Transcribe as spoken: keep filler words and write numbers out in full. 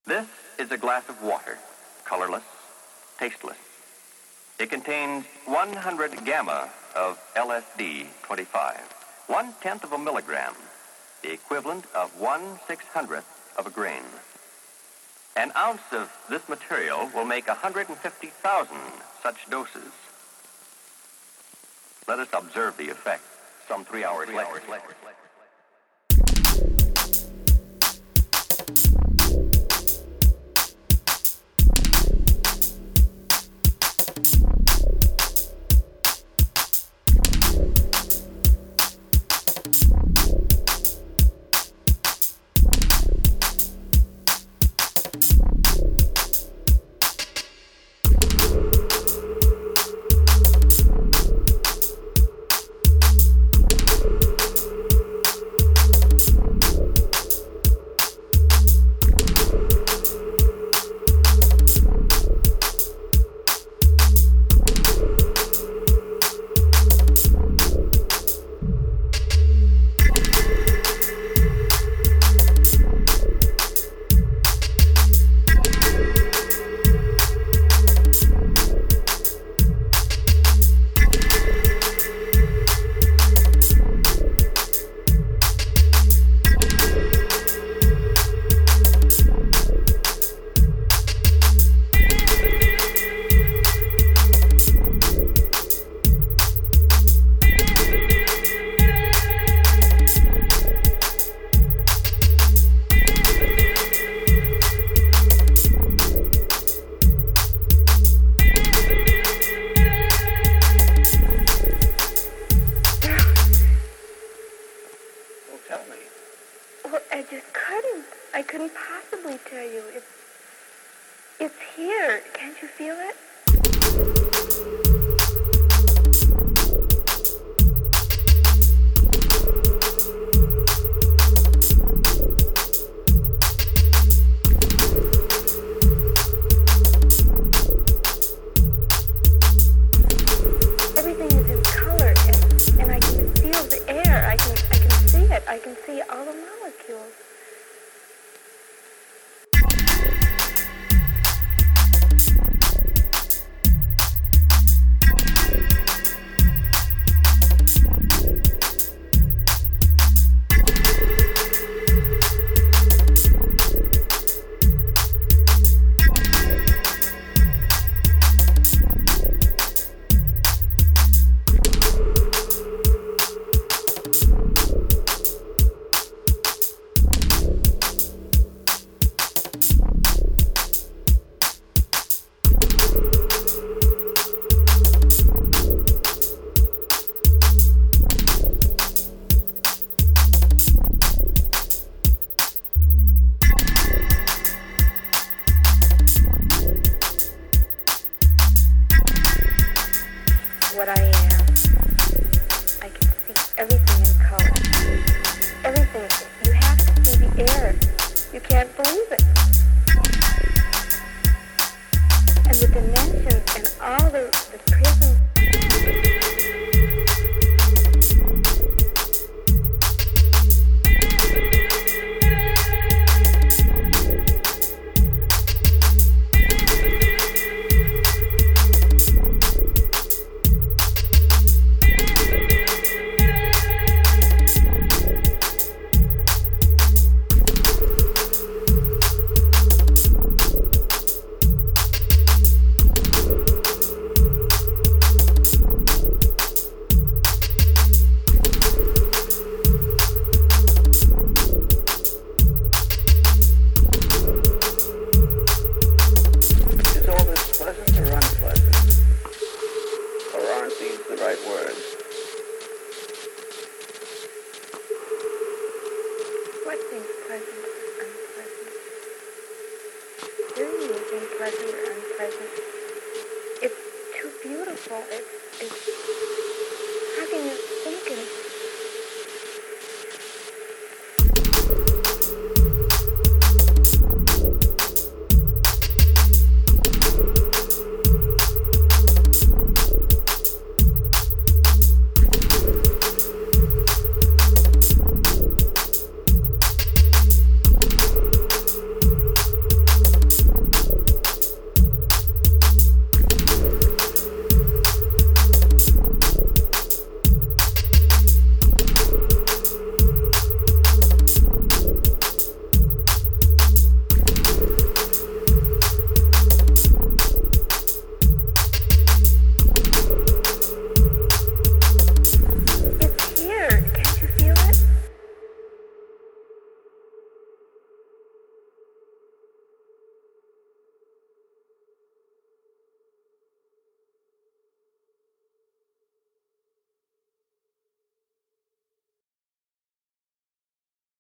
This is a glass of water, colorless, tasteless. It contains one hundred gamma of L S D twenty-five, one-tenth of a milligram, the equivalent of one six-hundredth of a grain. An ounce of this material will make one hundred fifty thousand such doses. Let us observe the effect some three hours later. Hours later. It's too beautiful. It's, it's, how can you think and